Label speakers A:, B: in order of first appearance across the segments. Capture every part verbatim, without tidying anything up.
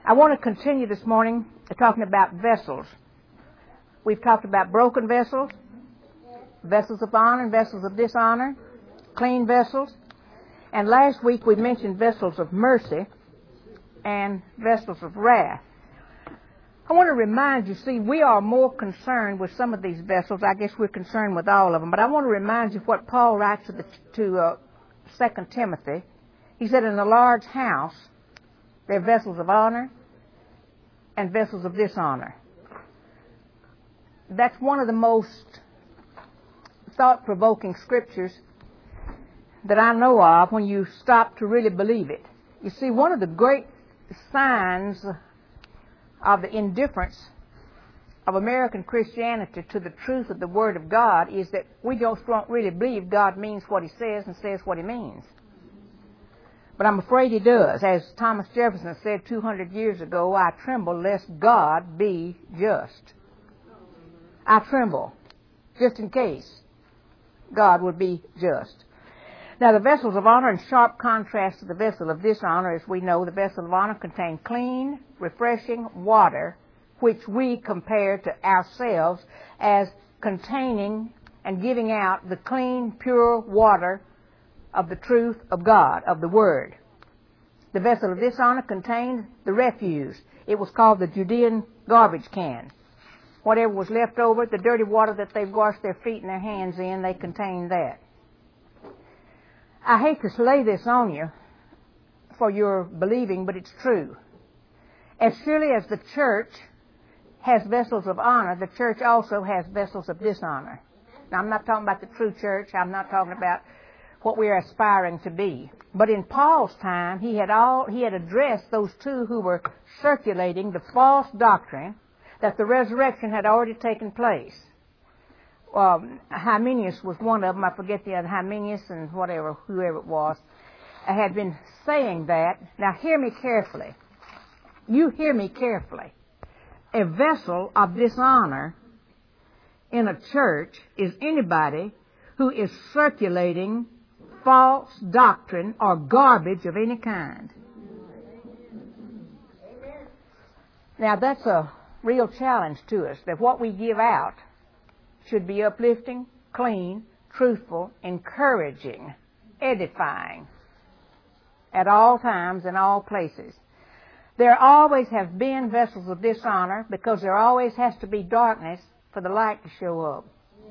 A: I want to continue this morning talking about vessels. We've talked about broken vessels, vessels of honor and vessels of dishonor, clean vessels. And last week we mentioned vessels of mercy and vessels of wrath. I want to remind you, see, we are more concerned with some of these vessels. I guess we're concerned with all of them. But I want to remind you what Paul writes to, the, to uh, Second Timothy. He said, in a large house, there are vessels of honor and vessels of dishonor. That's one of the most thought-provoking scriptures that I know of when you stop to really believe it. You see, one of the great signs of the indifference of American Christianity to the truth of the Word of God is that we just don't really believe God means what He says and says what He means. But I'm afraid He does. As Thomas Jefferson said two hundred years ago, I tremble lest God be just. I tremble just in case God would be just. Now, the vessels of honor, in sharp contrast to the vessel of dishonor, as we know, the vessel of honor contains clean, refreshing water, which we compare to ourselves as containing and giving out the clean, pure water of the truth of God, of the Word. The vessel of dishonor contained the refuse. It was called the Judean garbage can. Whatever was left over, the dirty water that they've washed their feet and their hands in, they contained that. I hate to lay this on you for your believing, but it's true. As surely as the church has vessels of honor, the church also has vessels of dishonor. Now, I'm not talking about the true church. I'm not talking about what we are aspiring to be. But in Paul's time, he had all he had addressed those two who were circulating the false doctrine that the resurrection had already taken place. Um, Hymenaeus was one of them. I forget the other, Hymenaeus and whatever, whoever it was, had been saying that. Now, hear me carefully. You hear me carefully. A vessel of dishonor in a church is anybody who is circulating false doctrine or garbage of any kind. Now, that's a real challenge to us, that what we give out should be uplifting, clean, truthful, encouraging, edifying at all times and all places. There always have been vessels of dishonor because there always has to be darkness for the light to show up.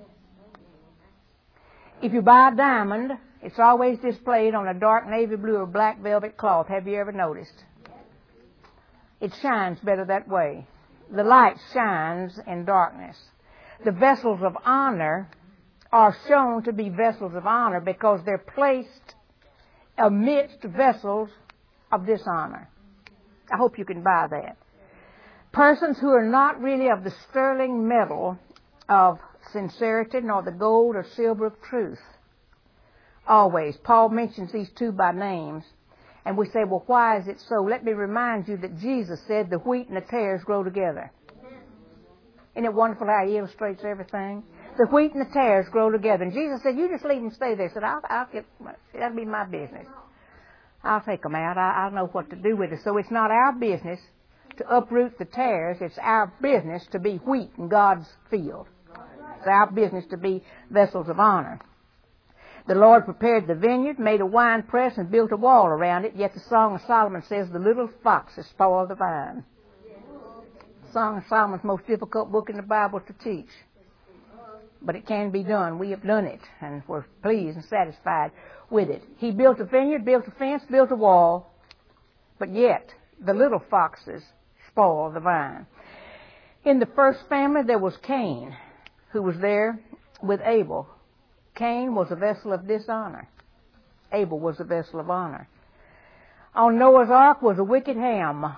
A: If you buy a diamond, it's always displayed on a dark navy blue or black velvet cloth. Have you ever noticed? It shines better that way. The light shines in darkness. The vessels of honor are shown to be vessels of honor because they're placed amidst vessels of dishonor. I hope you can buy that. Persons who are not really of the sterling metal of sincerity, nor the gold or silver of truth. Always. Paul mentions these two by names. And we say, well, why is it so? Let me remind you that Jesus said the wheat and the tares grow together. Isn't it wonderful how He illustrates everything? The wheat and the tares grow together. And Jesus said, you just leave them stay there. He said, I'll, I'll get, that'll be my business. I'll take them out. I, I'll know what to do with it. So it's not our business to uproot the tares. It's our business to be wheat in God's field. It's our business to be vessels of honor. The Lord prepared the vineyard, made a wine press, and built a wall around it. Yet the Song of Solomon says the little foxes spoil the vine. Song of Solomon's most difficult book in the Bible to teach. But it can be done. We have done it, and we're pleased and satisfied with it. He built a vineyard, built a fence, built a wall, but yet the little foxes spoil the vine. In the first family, there was Cain, who was there with Abel. Cain was a vessel of dishonor. Abel was a vessel of honor. On Noah's ark was a wicked Ham,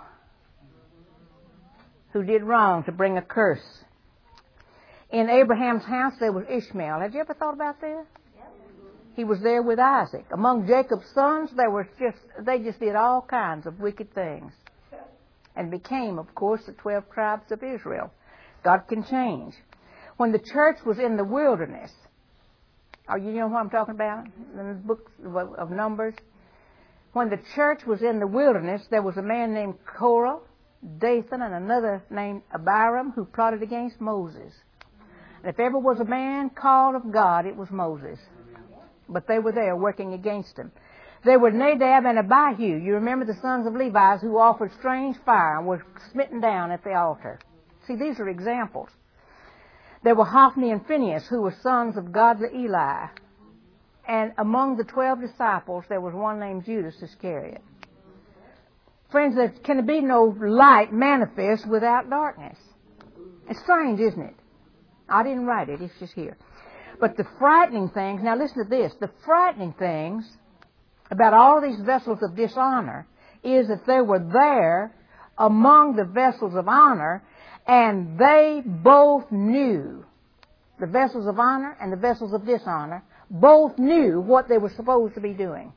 A: who did wrong to bring a curse. In Abraham's house there was Ishmael. Have you ever thought about that? He was there with Isaac. Among Jacob's sons, there was just they just did all kinds of wicked things, and became, of course, the twelve tribes of Israel. God can change. When the church was in the wilderness, oh, you know what I'm talking about in the book of Numbers. When the church was in the wilderness, there was a man named Korah Dathan, and another named Abiram, who plotted against Moses. And if ever was a man called of God, it was Moses. But they were there working against him. There were Nadab and Abihu. You remember the sons of Levi who offered strange fire and were smitten down at the altar. See, these are examples. There were Hophni and Phinehas, who were sons of godly Eli. And among the twelve disciples, there was one named Judas Iscariot. Friends, there can be no light manifest without darkness. It's strange, isn't it? I didn't write it. It's just here. But the frightening things, now listen to this, the frightening things about all these vessels of dishonor is that they were there among the vessels of honor, and they both knew, the vessels of honor and the vessels of dishonor, both knew what they were supposed to be doing.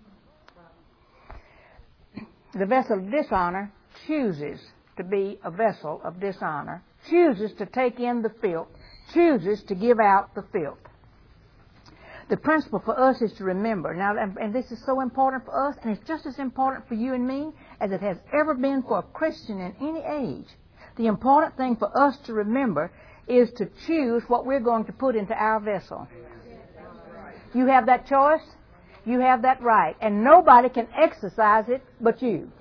A: The vessel of dishonor chooses to be a vessel of dishonor, chooses to take in the filth, chooses to give out the filth. The principle for us is to remember, now, and, and this is so important for us, and it's just as important for you and me as it has ever been for a Christian in any age. The important thing for us to remember is to choose what we're going to put into our vessel. You have that choice. You have that right. And nobody can exercise it but you.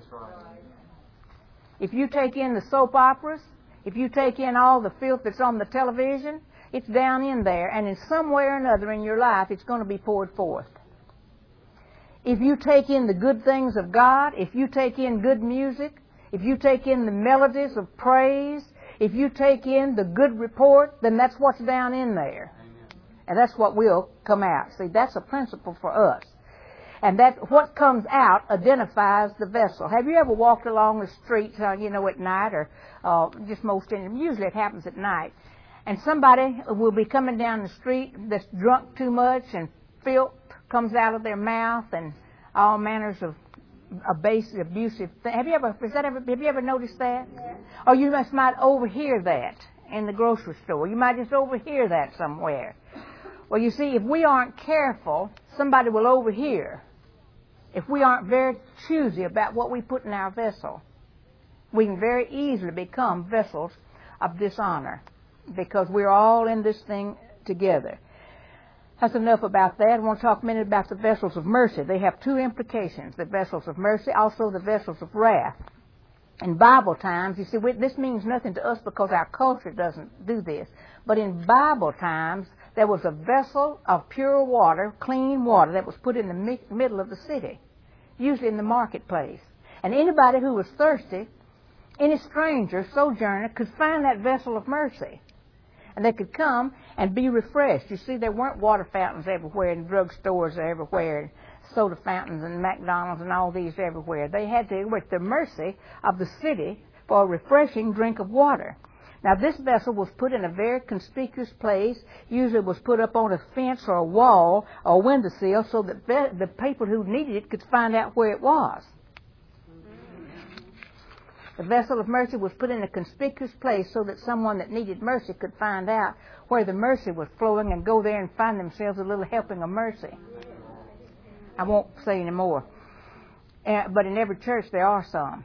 A: If you take in the soap operas, if you take in all the filth that's on the television, it's down in there, and in some way or another in your life, it's going to be poured forth. If you take in the good things of God, if you take in good music, if you take in the melodies of praise, if you take in the good report, then that's what's down in there. And that's what will come out. See, that's a principle for us. And that what comes out identifies the vessel. Have you ever walked along the street, uh, you know, at night, or uh, just most, usually it happens at night, and somebody will be coming down the street that's drunk too much, and filth comes out of their mouth, and all manners of abusive, abusive things. Have you ever, has that ever, have you ever noticed that? Yeah. Or you just might overhear that in the grocery store. You might just overhear that somewhere. Well, you see, if we aren't careful, somebody will overhear. If we aren't very choosy about what we put in our vessel, we can very easily become vessels of dishonor, because we're all in this thing together. That's enough about that. I want to talk a minute about the vessels of mercy. They have two implications, the vessels of mercy, also the vessels of wrath. In Bible times, you see, we, this means nothing to us because our culture doesn't do this. But in Bible times, there was a vessel of pure water, clean water, that was put in the mi- middle of the city, usually in the marketplace. And anybody who was thirsty, any stranger, sojourner, could find that vessel of mercy. And they could come and be refreshed. You see, there weren't water fountains everywhere, and drugstores everywhere, and soda fountains and McDonald's and all these everywhere. They had to, with the mercy of the city, for a refreshing drink of water. Now, this vessel was put in a very conspicuous place. Usually it was put up on a fence or a wall or a windowsill so that the people who needed it could find out where it was. The vessel of mercy was put in a conspicuous place so that someone that needed mercy could find out where the mercy was flowing and go there and find themselves a little helping of mercy. I won't say any more. Uh, but in every church there are some.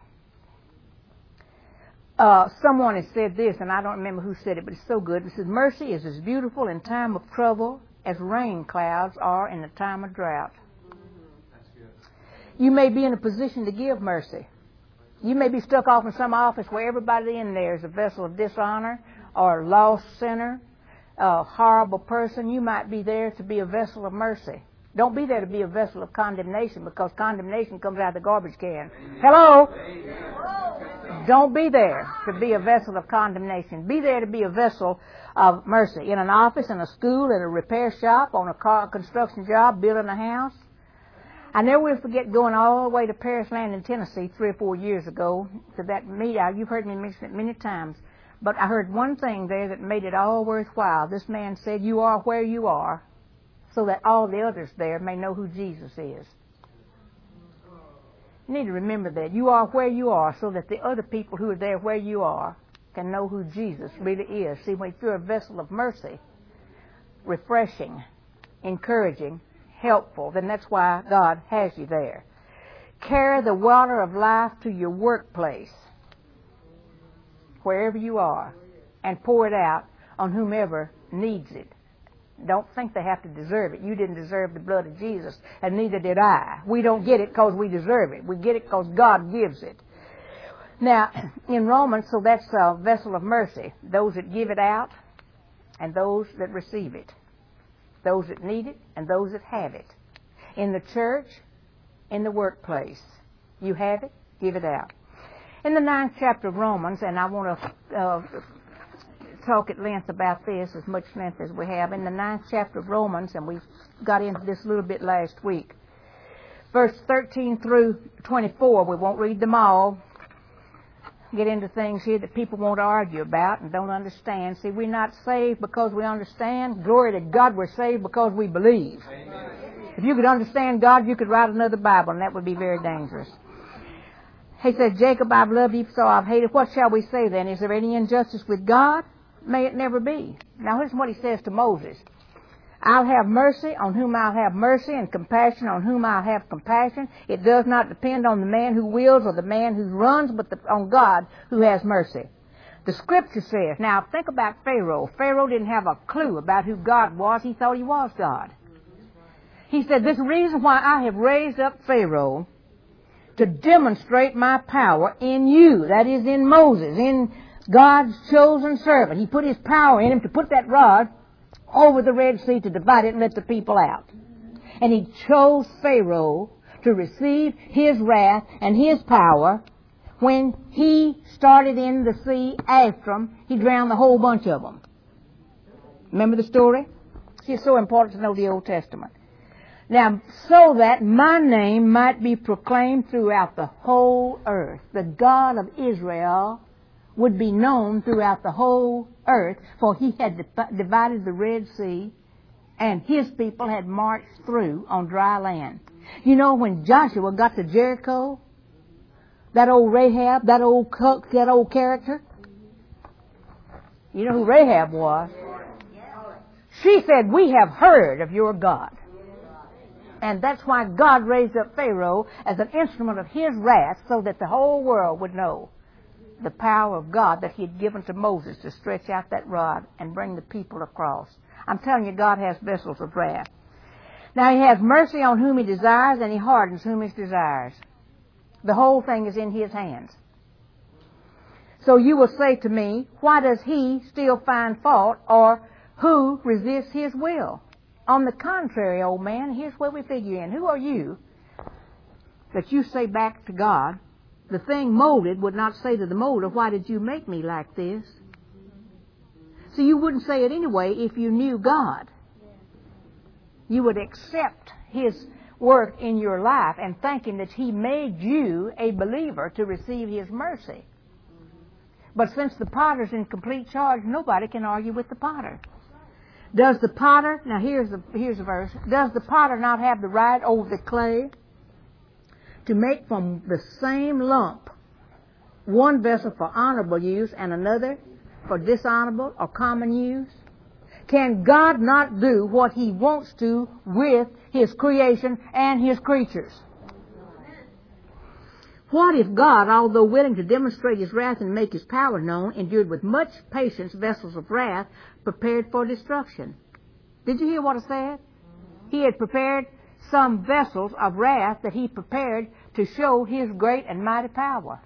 A: Uh, someone has said this, and I don't remember who said it, but it's so good. It says, mercy is as beautiful in time of trouble as rain clouds are in the time of drought. You may be in a position to give mercy. You may be stuck off in some office where everybody in there is a vessel of dishonor or a lost sinner, a horrible person. You might be there to be a vessel of mercy. Don't be there to be a vessel of condemnation, because condemnation comes out of the garbage can. Hello? Don't be there to be a vessel of condemnation. Be there to be a vessel of mercy. In an office, in a school, in a repair shop, on a car construction job, building a house. I never will forget going all the way to Paris Landing, Tennessee, three or four years ago to that meeting. You've heard me mention it many times. But I heard one thing there that made it all worthwhile. This man said, you are where you are, so that all the others there may know who Jesus is. You need to remember that. You are where you are, so that the other people who are there where you are can know who Jesus really is. See, if you're a vessel of mercy, refreshing, encouraging, helpful, then that's why God has you there. Carry the water of life to your workplace. wherever you are and pour it out on whomever needs it. Don't think they have to deserve it. You didn't deserve the blood of Jesus, and neither did I. We don't get it because we deserve it. We get it because God gives it. Now, in Romans, so that's a vessel of mercy. Those that give it out and those that receive it. Those that need it and those that have it. In the church, in the workplace. You have it, give it out. In the ninth chapter of Romans, and I want to uh, talk at length about this, as much length as we have. In the ninth chapter of Romans, and we got into this a little bit last week. Verse thirteen through twenty-four, we won't read them all. Get into things here that people want to argue about and don't understand. See, we're not saved because we understand. Glory to God, we're saved because we believe. Amen. If you could understand God, you could write another Bible, and that would be very dangerous. He said, Jacob, I've loved you, so I've hated. What shall we say then? Is there any injustice with God? May it never be. Now, here's what he says to Moses. I'll have mercy on whom I'll have mercy, and compassion on whom I'll have compassion. It does not depend on the man who wills or the man who runs, but the, on God who has mercy. The Scripture says, now think about Pharaoh. Pharaoh didn't have a clue about who God was. He thought he was God. He said, this is the reason why I have raised up Pharaoh to demonstrate my power in you. That is, in Moses, in God's chosen servant. He put his power in him to put that rod over the Red Sea to divide it and let the people out. And he chose Pharaoh to receive his wrath and his power. When he started in the sea after them, he drowned the whole bunch of them. Remember the story? It's so important to know the Old Testament. Now, so that my name might be proclaimed throughout the whole earth. The God of Israel would be known throughout the whole earth, for he had divided the Red Sea, and his people had marched through on dry land. You know, when Joshua got to Jericho, that old Rahab, that old cook, that old character, you know who Rahab was? She said, we have heard of your God. And that's why God raised up Pharaoh as an instrument of his wrath, so that the whole world would know the power of God that he had given to Moses to stretch out that rod and bring the people across. I'm telling you, God has vessels of wrath. Now, he has mercy on whom he desires, and he hardens whom he desires. The whole thing is in his hands. So you will say to me, why does he still find fault, or who resists his will? On the contrary, old man, here's where we figure in. Who are you that you say back to God, the thing molded would not say to the molder, why did you make me like this? So you wouldn't say it anyway if you knew God. You would accept his work in your life and thinking that he made you a believer to receive his mercy. But since the potter's in complete charge, nobody can argue with the potter. Does the potter, now here's the, here's the verse, does the potter not have the right over the clay to make from the same lump one vessel for honorable use and another for dishonorable or common use? Can God not do what he wants to with his creation and his creatures? What if God, although willing to demonstrate his wrath and make his power known, endured with much patience vessels of wrath prepared for destruction? Did you hear what I said? He had prepared some vessels of wrath that he prepared to show his great and mighty power.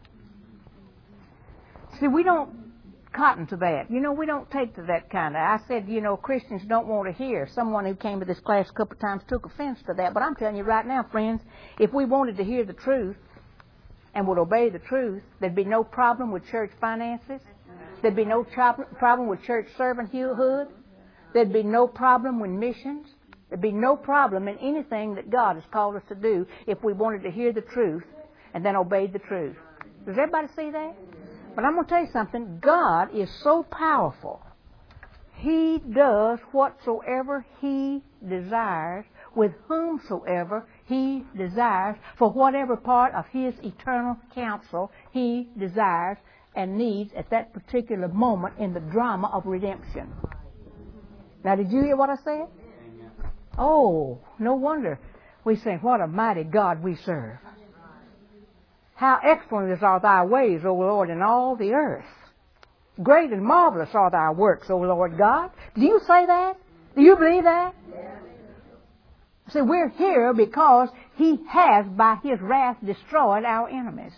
A: See, we don't cotton to that. You know, we don't take to that kind of. I said, you know, Christians don't want to hear. Someone who came to this class a couple of times took offense to that. But I'm telling you right now, friends, if we wanted to hear the truth and would obey the truth, there'd be no problem with church finances. There'd be no problem with church servanthood. There'd be no problem with missions. There'd be no problem in anything that God has called us to do if we wanted to hear the truth and then obeyed the truth. Does everybody see that? But I'm going to tell you something. God is so powerful. He does whatsoever he desires with whomsoever he desires for whatever part of his eternal counsel he desires and needs at that particular moment in the drama of redemption. Now, did you hear what I said? Oh, no wonder we say, what a mighty God we serve. How excellent are thy ways, O Lord, in all the earth. Great and marvelous are thy works, O Lord God. Do you say that? Do you believe that? See, we're here because He has, by His wrath, destroyed our enemies.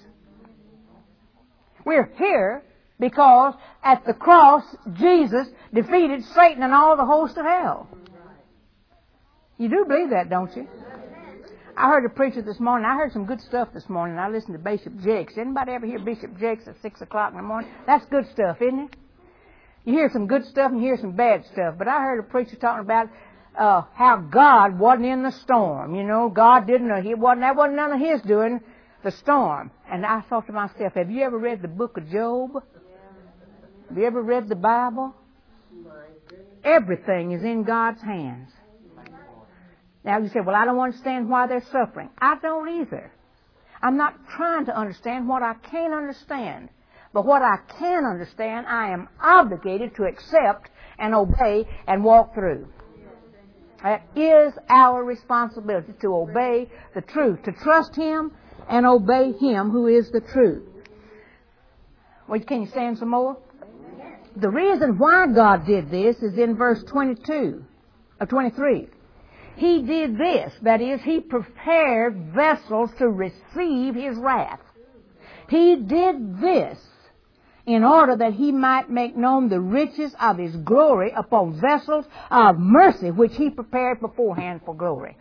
A: We're here because at the cross, Jesus defeated Satan and all the hosts of hell. You do believe that, don't you? I heard a preacher this morning. I heard some good stuff this morning. I listened to Bishop Jakes. Anybody ever hear Bishop Jakes at six o'clock in the morning? That's good stuff, isn't it? You hear some good stuff and you hear some bad stuff. But I heard a preacher talking about uh, how God wasn't in the storm. You know, God didn't know. He wasn't, that wasn't none of His doing, the storm. And I thought to myself, have you ever read the book of Job? Have you ever read the Bible? Everything is in God's hands. Now you say, well, I don't understand why they're suffering. I don't either. I'm not trying to understand what I can't understand. But what I can understand, I am obligated to accept and obey and walk through. That is our responsibility, to obey the truth, to trust Him and obey Him who is the truth. Well, can you stand some more? The reason why God did this is in verse twenty-two, or twenty-three. He did this, that is, He prepared vessels to receive His wrath. He did this in order that He might make known the riches of His glory upon vessels of mercy, which He prepared beforehand for glory.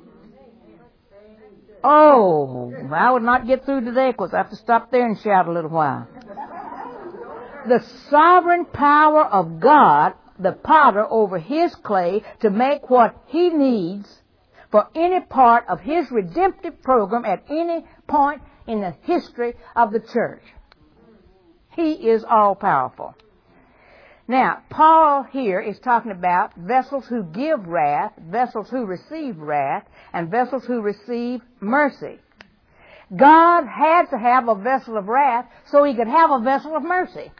A: Oh, I would not get through today because I have to stop there and shout a little while. The sovereign power of God, the potter, over His clay to make what He needs for any part of His redemptive program at any point in the history of the church. He is all-powerful. Now, Paul here is talking about vessels who give wrath, vessels who receive wrath, and vessels who receive mercy. God had to have a vessel of wrath so He could have a vessel of mercy.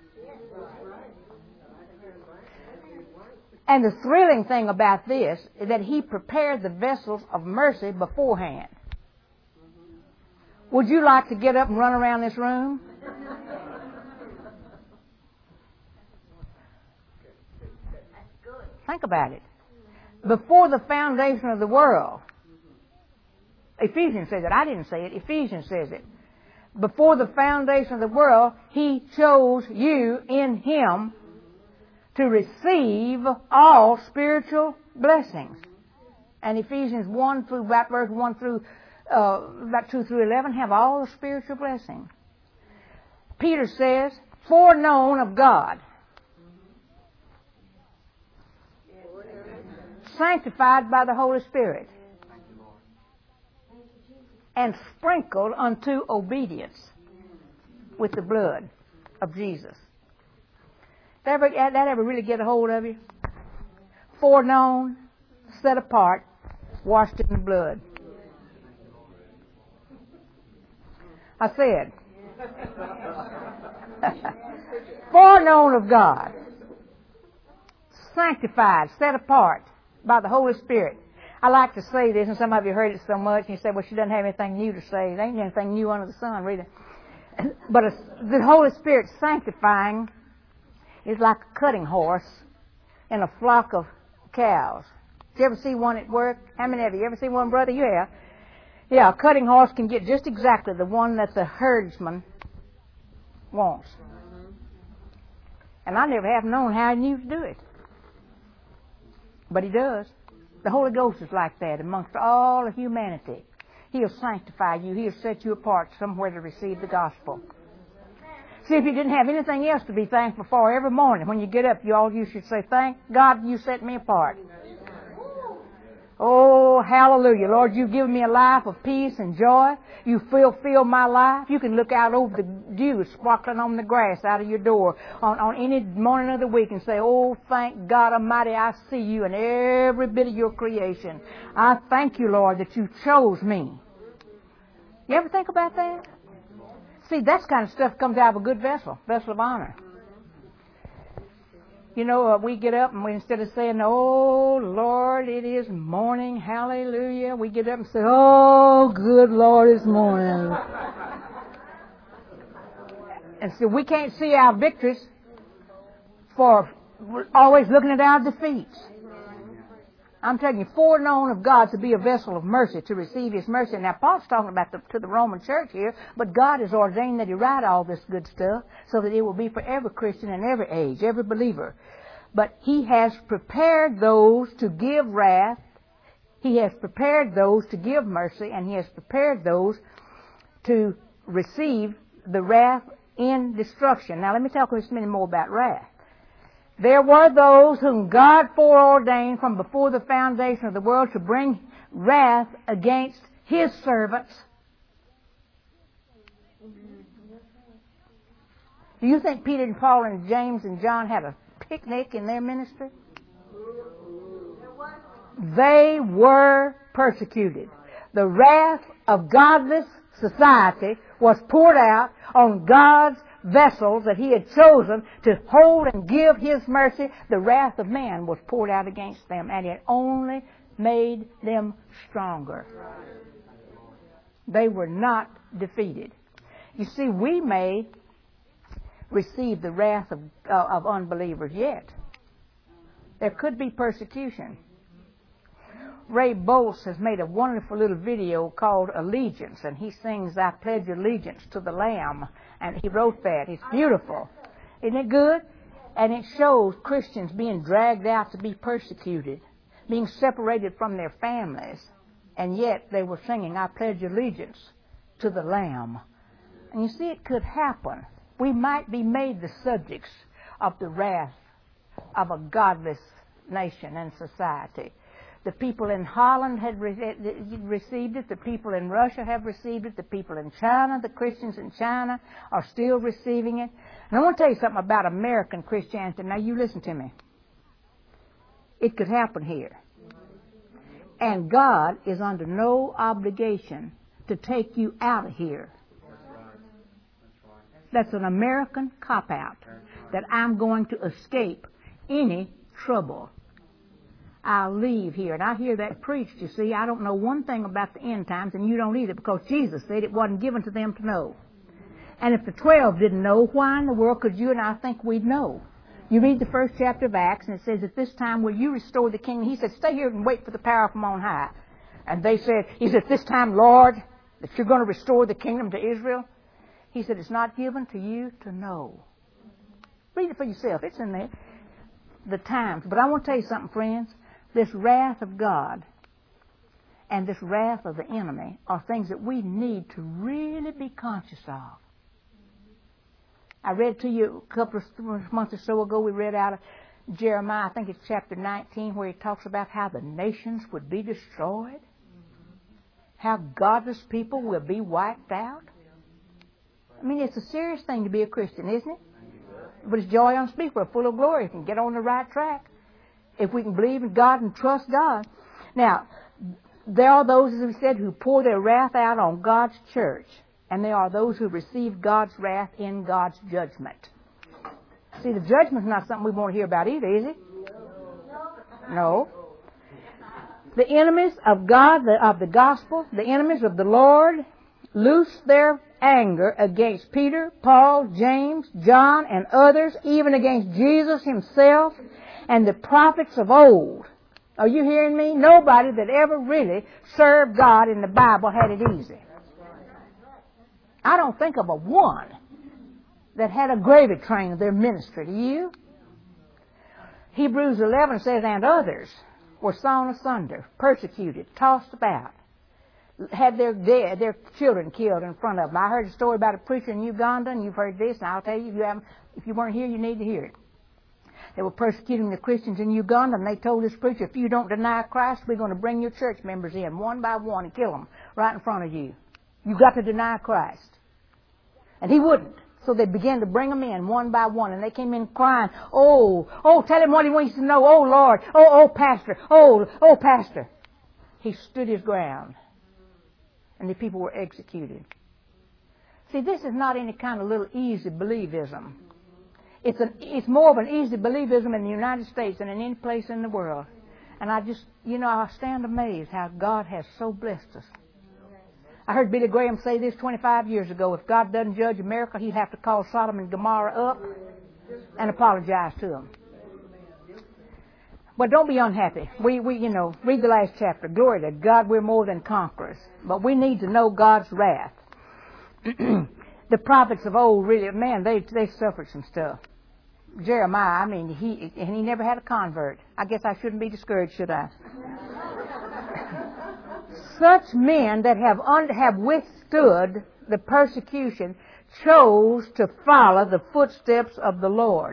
A: And the thrilling thing about this is that He prepared the vessels of mercy beforehand. Would you like to get up and run around this room? Think about it. Before the foundation of the world, Ephesians says it. I didn't say it. Ephesians says it. Before the foundation of the world, He chose you in Him to receive all spiritual blessings. And Ephesians one through about verse one through uh, about two through eleven have all the spiritual blessings. Peter says, foreknown of God, sanctified by the Holy Spirit, and sprinkled unto obedience with the blood of Jesus. That ever, that ever really get a hold of you? Foreknown, set apart, washed in the blood. I said, foreknown of God, sanctified, set apart by the Holy Spirit. I like to say this, and some of you heard it so much, and you say, well, she doesn't have anything new to say. There ain't anything new under the sun, really. But the Holy Spirit sanctifying is like a cutting horse in a flock of cows. Did you ever see one at work? How many of you ever seen one, brother? You have. Yeah, a cutting horse can get just exactly the one that the herdsman wants. And I never have known how he knew to do it. But He does. The Holy Ghost is like that amongst all of humanity. He'll sanctify you. He'll set you apart somewhere to receive the gospel. See, if you didn't have anything else to be thankful for every morning, when you get up, you all you should say, thank God you set me apart. Oh, hallelujah. Lord, you've given me a life of peace and joy. You fulfill my life. You can look out over the dew sparkling on the grass out of your door on, on any morning of the week and say, oh, thank God Almighty, I see you in every bit of your creation. I thank you, Lord, that you chose me. You ever think about that? See, that kind of stuff comes out of a good vessel, vessel of honor. You know, uh, we get up and we, instead of saying, oh, Lord, it is morning, hallelujah, we get up and say, oh, good Lord, it's morning. And so we can't see our victories for always looking at our defeats. I'm telling you, foreknown of God to be a vessel of mercy, to receive His mercy. Now, Paul's talking about the, to the Roman church here, but God has ordained that He write all this good stuff so that it will be for every Christian in every age, every believer. But He has prepared those to give wrath. He has prepared those to give mercy, and He has prepared those to receive the wrath in destruction. Now, let me talk just a minute more about wrath. There were those whom God foreordained from before the foundation of the world to bring wrath against His servants. Do you think Peter and Paul and James and John had a picnic in their ministry? They were persecuted. The wrath of godless society was poured out on God's vessels that He had chosen to hold and give His mercy. The wrath of man was poured out against them, and it only made them stronger. They were not defeated. You see, we may receive the wrath of, uh, of unbelievers yet. There could be persecution. Ray Boltz has made a wonderful little video called Allegiance, and he sings, I pledge allegiance to the Lamb. And he wrote that. It's beautiful. Isn't it good? And it shows Christians being dragged out to be persecuted, being separated from their families, and yet they were singing, I pledge allegiance to the Lamb. And you see, it could happen. We might be made the subjects of the wrath of a godless nation and society. The people in Holland had re- received it. The people in Russia have received it. The people in China, the Christians in China, are still receiving it. And I want to tell you something about American Christianity. Now, you listen to me. It could happen here. And God is under no obligation to take you out of here. That's an American cop-out, that I'm going to escape any trouble. I'll leave here. And I hear that preached, you see. I don't know one thing about the end times, and you don't either, because Jesus said it wasn't given to them to know. And if the twelve didn't know, why in the world could you and I think we'd know? You read the first chapter of Acts, and it says, at this time will you restore the kingdom? He said, stay here and wait for the power from on high. And they said, he said, this time, Lord, that you're going to restore the kingdom to Israel? He said, it's not given to you to know. Read it for yourself. It's in there. The times. But I want to tell you something, friends. This wrath of God and this wrath of the enemy are things that we need to really be conscious of. I read to you a couple of months or so ago, we read out of Jeremiah, I think it's chapter nineteen, where he talks about how the nations would be destroyed, how godless people will be wiped out. I mean, it's a serious thing to be a Christian, isn't it? But it's joy unspeakable, full of glory, if you can get on the right track. If we can believe in God and trust God. Now, there are those, as we said, who pour their wrath out on God's church. And there are those who receive God's wrath in God's judgment. See, the judgment's not something we want to hear about either, is it? No. The enemies of God, the, of the gospel, the enemies of the Lord, loose their anger against Peter, Paul, James, John, and others, even against Jesus Himself and the prophets of old. Are you hearing me? Nobody that ever really served God in the Bible had it easy. I don't think of a one that had a gravy train of their ministry. Do you? Hebrews eleven says, and others were sawn asunder, persecuted, tossed about, had their dead, their children killed in front of them. I heard a story about a preacher in Uganda, and you've heard this, and I'll tell you, if you haven't, if you weren't here, you need to hear it. They were persecuting the Christians in Uganda, and they told this preacher, if you don't deny Christ, we're going to bring your church members in one by one and kill them right in front of you. You've got to deny Christ. And he wouldn't. So they began to bring them in one by one, and they came in crying, oh, oh, tell him what he wants to know. Oh, Lord. Oh, oh, Pastor. Oh, oh, Pastor. He stood his ground, and the people were executed. See, this is not any kind of little easy believism. It's, an, it's more of an easy believism in the United States than in any place in the world. And I just, you know, I stand amazed how God has so blessed us. I heard Billy Graham say this twenty-five years ago. If God doesn't judge America, He'd have to call Sodom and Gomorrah up and apologize to them. But don't be unhappy. We, we, you know, read the last chapter. Glory to God, we're more than conquerors. But we need to know God's wrath. The prophets of old really, man, they they suffered some stuff. Jeremiah, I mean, he and he never had a convert. I guess I shouldn't be discouraged, should I? Such men that have un, have withstood the persecution chose to follow the footsteps of the Lord.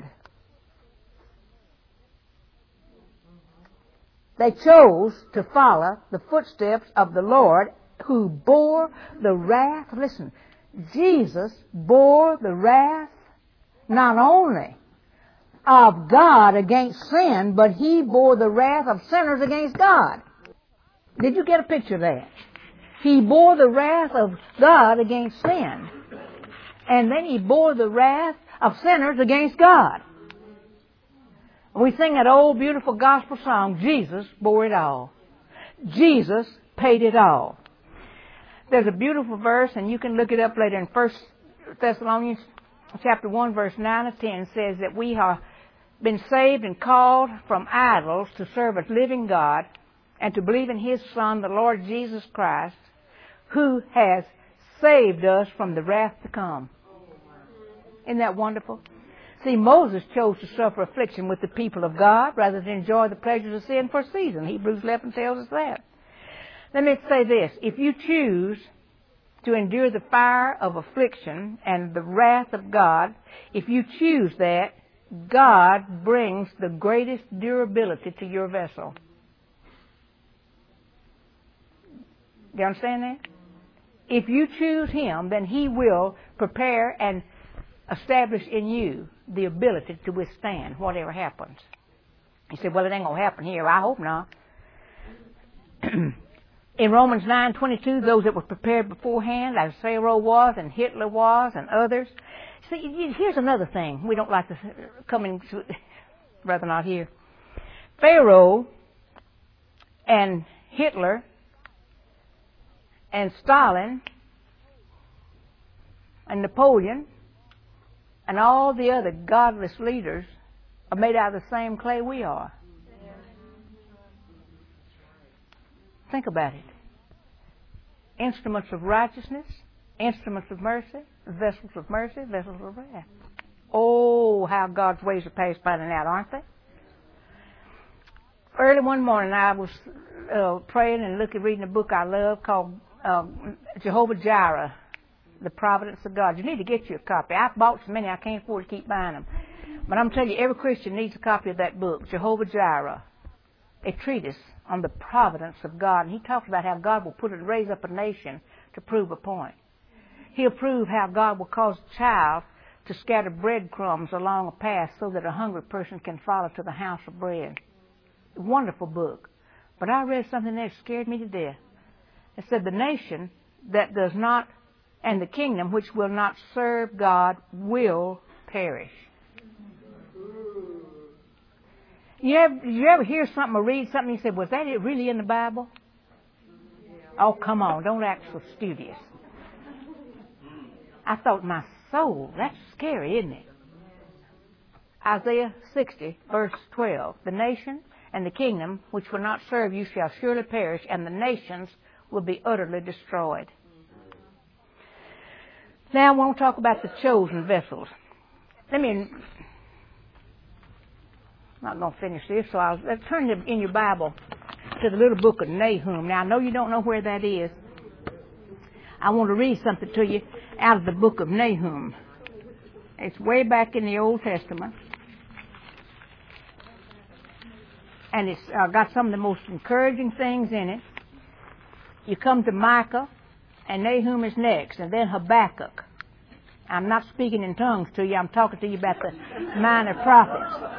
A: They chose to follow the footsteps of the Lord, who bore the wrath. Listen, Jesus bore the wrath not only of God against sin, but he bore the wrath of sinners against God. Did you get a picture of that? He bore the wrath of God against sin. And then he bore the wrath of sinners against God. We sing that old beautiful gospel song, Jesus bore it all. Jesus paid it all. There's a beautiful verse, and you can look it up later in First Thessalonians chapter one, verse nine and ten, says that we have been saved and called from idols to serve a living God and to believe in His Son, the Lord Jesus Christ, who has saved us from the wrath to come. Isn't that wonderful? See, Moses chose to suffer affliction with the people of God rather than enjoy the pleasures of sin for a season. Hebrews eleven tells us that. Let me say this. If you choose to endure the fire of affliction and the wrath of God, if you choose that, God brings the greatest durability to your vessel. Do you understand that? If you choose Him, then He will prepare and establish in you the ability to withstand whatever happens. You say, well, it ain't going to happen here. I hope not. In Romans nine twenty-two, those that were prepared beforehand, as Pharaoh was and Hitler was and others. See, here's another thing. We don't like to come into, rather not here. Pharaoh and Hitler and Stalin and Napoleon and all the other godless leaders are made out of the same clay we are. Think about it. Instruments of righteousness, instruments of mercy, vessels of mercy, vessels of wrath. Oh, how God's ways are past finding out, aren't they? Early one morning, I was uh, praying and looking, reading a book I love called um, Jehovah Jireh, The Providence of God. You need to get you a copy. I've bought so many I can't afford to keep buying them. But I'm telling you, every Christian needs a copy of that book, Jehovah Jireh, a treatise on the providence of God. And he talks about how God will put it, raise up a nation to prove a point. He'll prove how God will cause a child to scatter breadcrumbs along a path so that a hungry person can follow to the house of bread. A wonderful book. But I read something that scared me to death. It said the nation that does not, and the kingdom which will not serve God will perish. You ever, you ever hear something or read something and you say, was that it really in the Bible? Oh, come on, don't act so studious. I thought, my soul, that's scary, isn't it? Isaiah sixty, verse twelve. The nation and the kingdom which will not serve you shall surely perish, and the nations will be utterly destroyed. Now I want to talk about the chosen vessels. Let me... I'm not going to finish this, so I'll let's turn in your Bible to the little book of Nahum. Now, I know you don't know where that is. I want to read something to you out of the book of Nahum. It's way back in the Old Testament. And it's uh, got some of the most encouraging things in it. You come to Micah, and Nahum is next, and then Habakkuk. I'm not speaking in tongues to you. I'm talking to you about the minor prophets.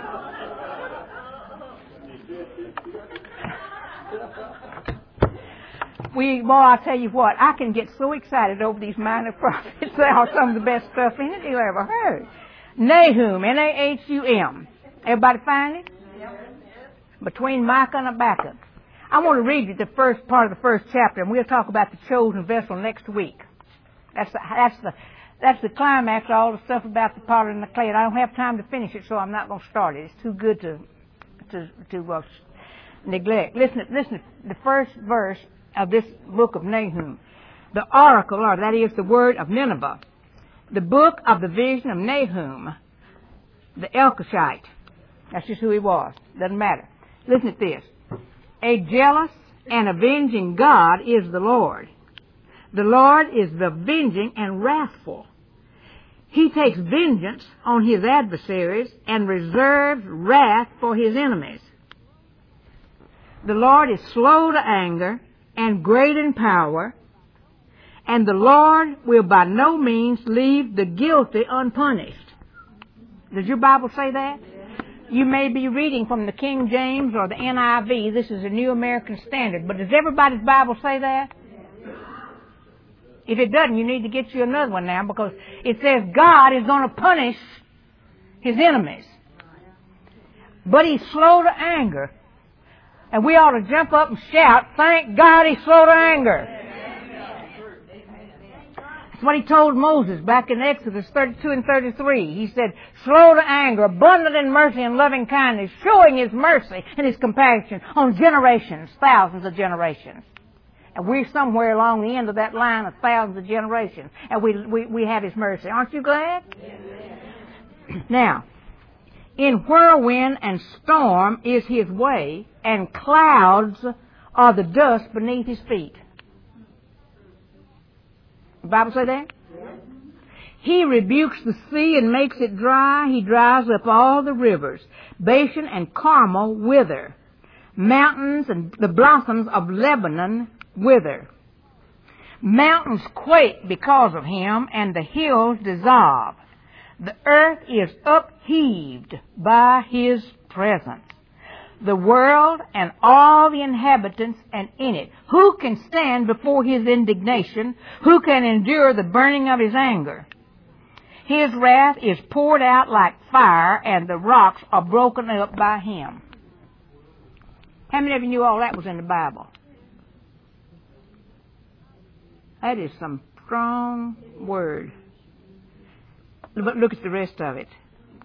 A: We, boy, I'll tell you what, I can get so excited over these minor prophets. They are some of the best stuff in it you ever heard. Nahum, N A H U M. Everybody find it? Between Micah and Habakkuk. I want to read you the first part of the first chapter, and we'll talk about the chosen vessel next week. That's the, that's the, That's the climax of all the stuff about the potter and the clay. And I don't have time to finish it, so I'm not going to start it. It's too good to to to uh, neglect. Listen, listen to the first verse of this book of Nahum. The oracle, or that is the word of Nineveh. The book of the vision of Nahum, the Elkoshite. That's just who he was. Doesn't matter. Listen to this. A jealous and avenging God is the Lord. The Lord is avenging and wrathful. He takes vengeance on his adversaries and reserves wrath for his enemies. The Lord is slow to anger and great in power, and the Lord will by no means leave the guilty unpunished. Does your Bible say that? You may be reading from the King James or the N I V. This is a New American Standard. But does everybody's Bible say that? If it doesn't, you need to get you another one now, because it says God is going to punish his enemies. But he's slow to anger. And we ought to jump up and shout, thank God he's slow to anger. That's what he told Moses back in Exodus thirty-two and thirty-three. He said, slow to anger, abundant in mercy and loving kindness, showing his mercy and his compassion on generations, thousands of generations. And we're somewhere along the end of that line of thousands of generations. And we we, we have his mercy. Aren't you glad? Yes. Now, in whirlwind and storm is his way, and clouds are the dust beneath his feet. The Bible say that? Yes. He rebukes the sea and makes it dry. He dries up all the rivers. Bashan and Carmel wither. Mountains and the blossoms of Lebanon wither. Mountains quake because of him, and the hills dissolve. The earth is upheaved by his presence. The world and all the inhabitants and in it. Who can stand before his indignation? Who can endure the burning of his anger? His wrath is poured out like fire, and the rocks are broken up by him. How many of you knew all that was in the Bible? That is some strong word. But look at the rest of it.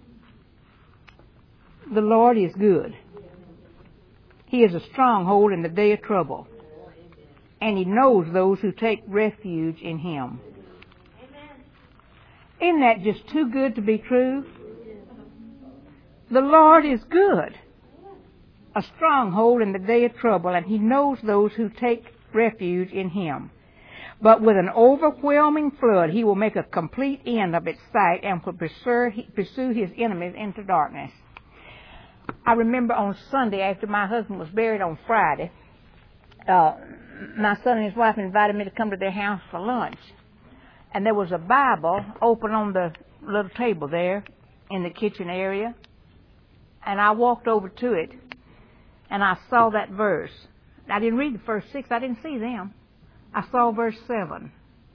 A: The Lord is good. He is a stronghold in the day of trouble. And he knows those who take refuge in him. Isn't that just too good to be true? The Lord is good. A stronghold in the day of trouble, and he knows those who take refuge in him. But with an overwhelming flood, he will make a complete end of its sight and will pursue his enemies into darkness. I remember on Sunday, after my husband was buried on Friday, uh, my son and his wife invited me to come to their house for lunch. And there was a Bible open on the little table there in the kitchen area. And I walked over to it, and I saw that verse. I didn't read the first six. I didn't see them. I saw verse seven.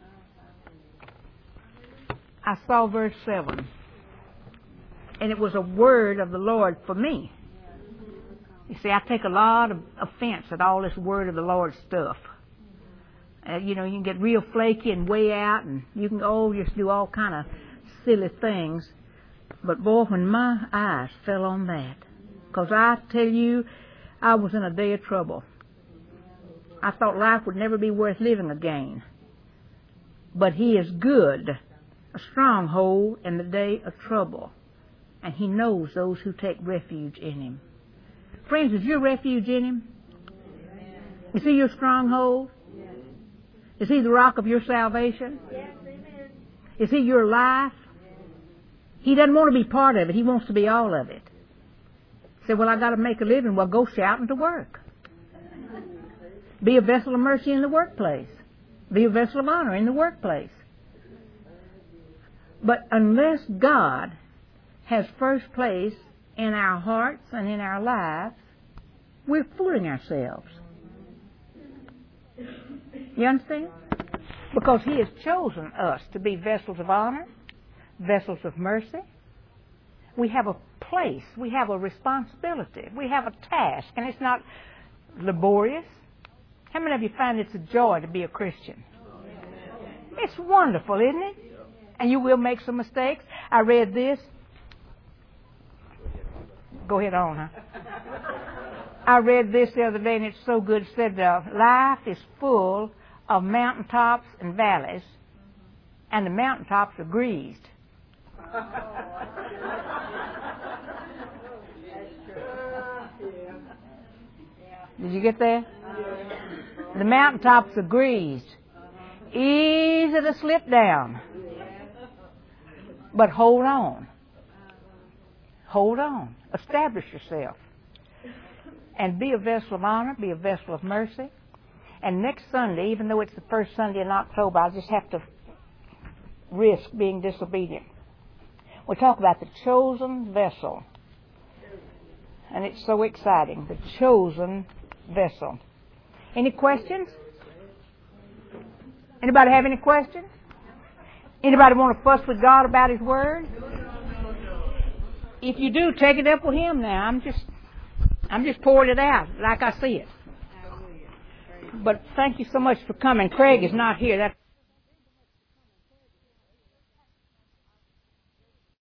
A: I saw verse seven. And it was a word of the Lord for me. You see, I take a lot of offense at all this word of the Lord stuff. Uh, you know, you can get real flaky and way out, and you can oh, just do all kind of silly things. But boy, when my eyes fell on that, because I tell you, I was in a day of trouble. I thought life would never be worth living again. But he is good, a stronghold in the day of trouble. And he knows those who take refuge in him. Friends, is your refuge in him? Amen. Is he your stronghold? Yes. Is he the rock of your salvation? Yes, amen. Is he your life? Yes. He doesn't want to be part of it. He wants to be all of it. Say, well, I got to make a living. Well, go shouting to work. Be a vessel of mercy in the workplace. Be a vessel of honor in the workplace. But unless God has first place in our hearts and in our lives, we're fooling ourselves. You understand? Because he has chosen us to be vessels of honor, vessels of mercy. We have a place. We have a responsibility. We have a task, and it's not laborious. How many of you find it's a joy to be a Christian? It's wonderful, isn't it? And you will make some mistakes. I read this. Go ahead on, huh? I read this the other day, and it's so good. It said, uh, life is full of mountaintops and valleys, and the mountaintops are greased. Did you get that? The mountaintops are greased. Easy to slip down. But hold on. Hold on. Establish yourself. And be a vessel of honor, be a vessel of mercy. And next Sunday, even though it's the first Sunday in October, I'll just have to risk being disobedient. We'll talk about the chosen vessel. And it's so exciting, the chosen vessel. Any questions? Anybody have any questions? Anybody want to fuss with God about His Word? If you do, take it up with Him now. I'm just, I'm just pouring it out like I see it. But thank you so much for coming. Craig is not here. That's